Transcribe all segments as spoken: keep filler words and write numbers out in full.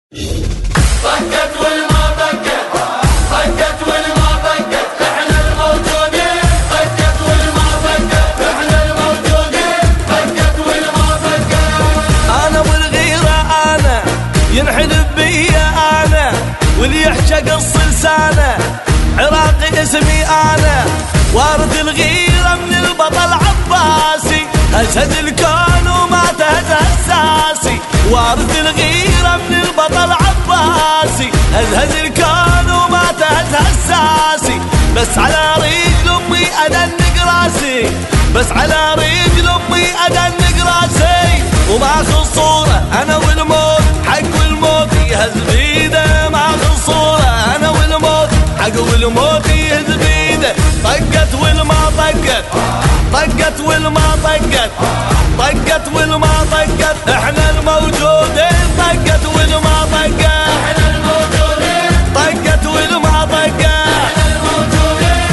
طقت والما طقت، طقت والما طقت، احنا الموجودين. طقت والما طقت، احنا الموجودين. طقت والما طقت. انا والغيرة انا ينحلب بيا انا، واللي يحكى قص لسانه عراقي اسمي انا. وارث الغيرة من البطل عباسي، هزهز الكون وما تهز هساسي. وارث الغيرة من البطل عباسي، هزهز الكون وما تهز هساسي. بس على رجل امي ادنق راسي، بس على رجل امي ادنق راسي. وماخذ صورة انا والموت، حق والموت يهز بيده. ماخذ صورة انا والموت، حق والموت يهز بيده. طقت والما طقت، طقت والما طقت، طقت والما طقت، احنا الموجودين. طقت والما طقت، احنا الموجودين. طقت والما طقت. احنا الموجودين.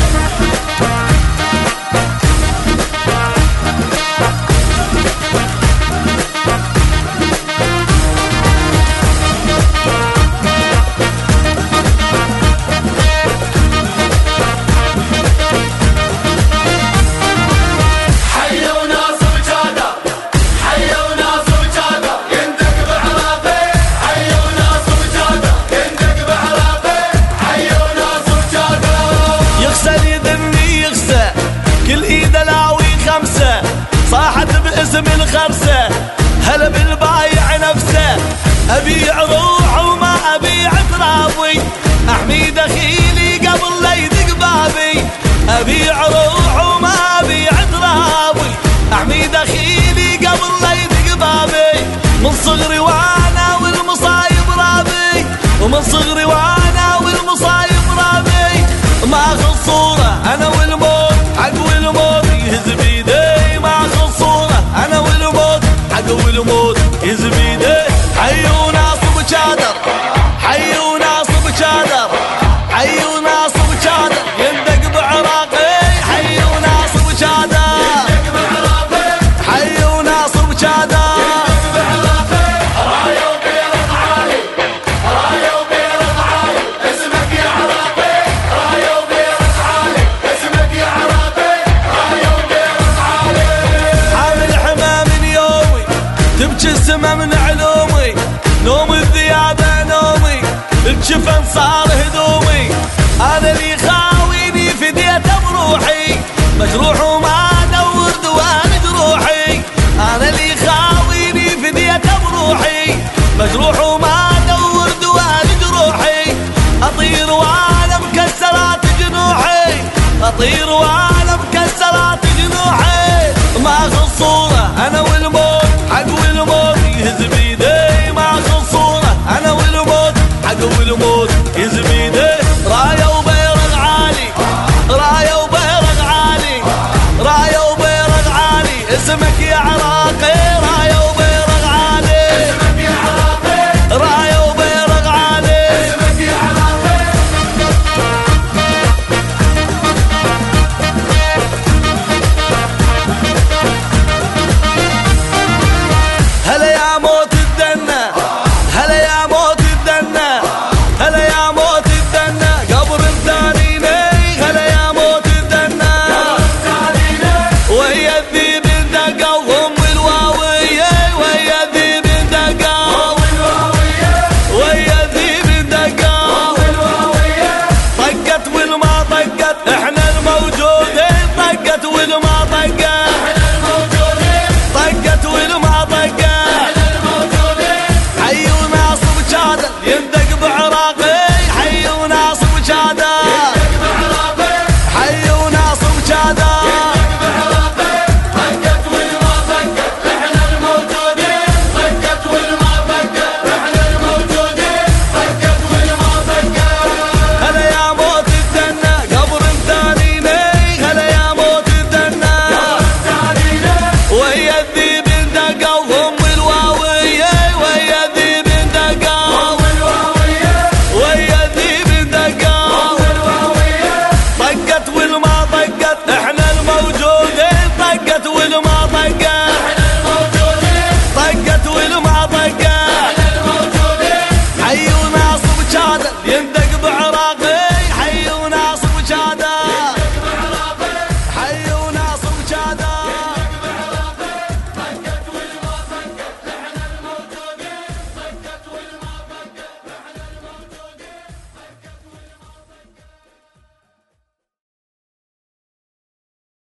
حيوا ناصر جادة، حيوا ناصر جادة، يندق بعراقي. حيوا ناصر جادة، يندق بعراقي. حيوا ناصر جادة. يغسل يدني يغسى كل ايد لاوي خمسة، صاحت باسم الخرسة. هلا بالبايع نفسه، ابيع روح وما ابيع ترابي. احمي دخيلي قبل لا يدق بابي، ابيع روح وما ابيع ترابي. احمي دخيلي قبل لا يدق بابي. من صغري وانا والمصايب رابي، ومن صغري وانا والمصايب رابي. ماخذ صورة انا والموت، حق والموت يهز بيدي. ماخذ صورة انا والموت، حق والموت يهز بيدي. حيوا ناصب شادر، حيوا ناصب شادر، حيوا ناصب شادر، يندق بعراقي. حيوا ناصب شادر، يندق بعراقي. حيوا ناصب شادر. يندق بعراقي. راية وبيرق عالي، راية وبيرق عالي، اسمك يا عراقي. راية وبيرق عالي، اسمك يا عراقي. راية وبيرق عالي. حامل حما من يومي، تبكي السما من علومي. نوم الذيابة نومي، الجفن صار هدومي. انا اللي خاويني فديته بروحي، مجروح وما ادور دوام جروحي. انا اللي خاويني فديته بروحي، مجروح وما ادور دوام جروحي. اطير وانا مكسرات جنوحي، اطير وانا مكسرات جنوحي. ماخذ صورة انا والموت، حق والموت يهز بيدي. ماخذ صورة انا والموت، حق والموت يهز بيدي. راية وبيرق عالي، راية وبيرق عالي، راية وبيرق عالي، اسمك يا عراقي. راية وبيرق عالي، اسمك يا عراقي. راية وبيرق عالي. اسمك يا عراقي. هلا يا موت الدنة، هلا يا موت الدنة، هلا يا موت الدنة، قبر الثانيني. هلا يا موت الدنة، وهي الذيب اندقى وهم الواوية. وهي الذيب اندقى، وهي الذيب اندقى. طقت والما طقت، احنا الموجودين. طقت والما طقت، احنا الموجودين. طقت والما طقت. احنا الموجودين. حيوا ناصب شادر، يندق بعراقي. حيوا ناصب شادر، يندق بعراقي. حيوا ناصب شادر. يندق بعراقي. طقت والما طقت، احنا الموجودين. طقت والما طقت، احنا الموجودين. طقت والما طقت. هلا يا موت الدنة، قبر الثانيني. هلا يا موت الدنة، وهي الذيب اندقى وهم الواوية. وهي الذيب اندقى، يندى